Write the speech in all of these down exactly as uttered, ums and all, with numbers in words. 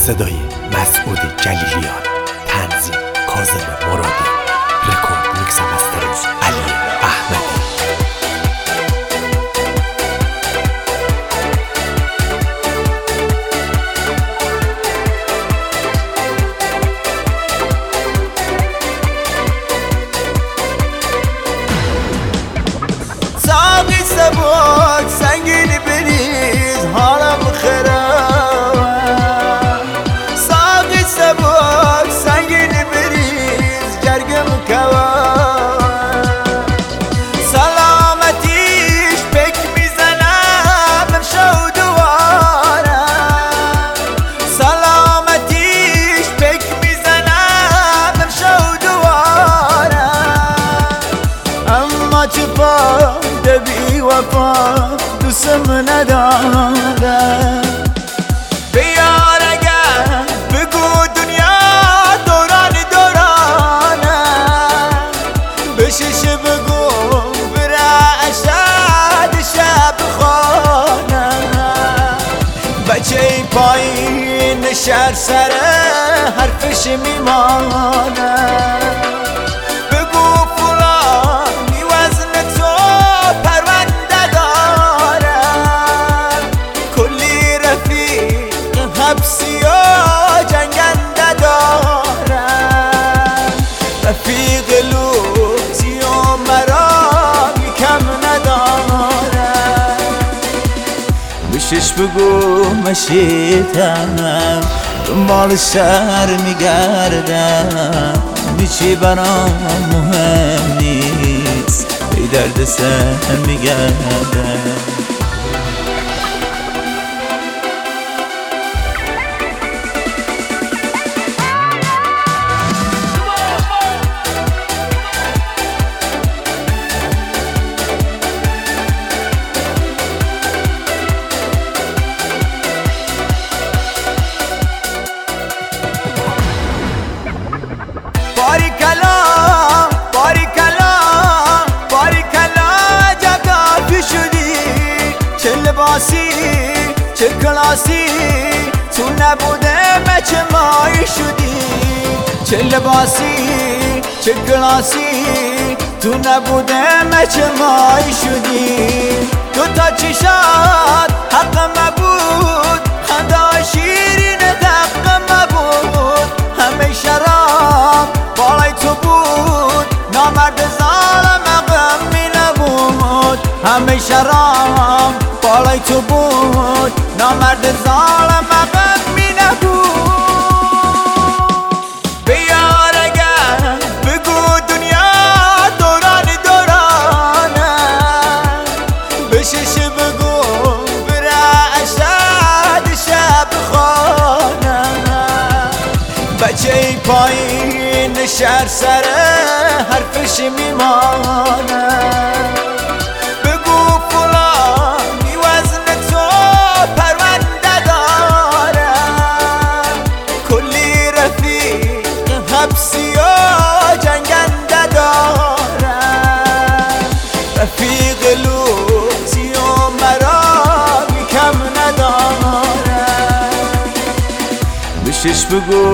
صدای مسعود جلیلیان، تنظیم کاظم مرادی، رکورد میکس و مسترینگ علی احمدی. ساقی سبک سنگین بریز حالم خراب، ساقی سبک سنگین بریز جرگم کواب، سلامتیش پک میزنم امشو دوارم، سلامتیش پک میزنم امشو دوارم، اما چپا بی وفا دوستم نداره. بیار اگر بگو دنیا دوران دورانه، بشش بگو بره اشد شب خانه، بچه پایین شهر سره حرفش میمانه. حبسیا جنگنده دارم، رفیق لوزی و مرا کم ندارم. بشش بگو مشیتم دنبال شهر میگردم، بیچی برام مهم نیست ای درد سر میگردم. باریکلا باریکلا باریکلا جگافی شدی، چه لباسی چه کلاسی تو نبوده مچه مایی شدی، چه لباسی چه کلاسی تو نبوده مچه مایی شدی. دو تا چشات حق مبود، خدا شیرین دق مبود، همه شراب بالای تو بود، نامرد ظالم غمی نبود، همه شراب بالای تو بود، نامرد ظالم غمی نبود. بیار اگر بگو دنیا دوران دورانه، بشش بگو بره اشد شب خانه، بچه پایین شهر سره حرفش میمانه. بگو فلانی وزن تو پرونده دارم، کلی رفیق حبسی و جنگنده دارم، رفیق لوزی و مرا کم ندارم. بشش بگو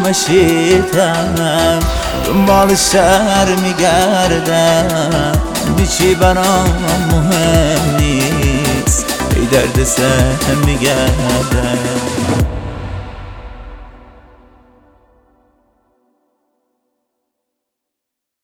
مشیتم دنبال شهر میگردم، بیچی برام مهم نیست ای درد سر میگردم.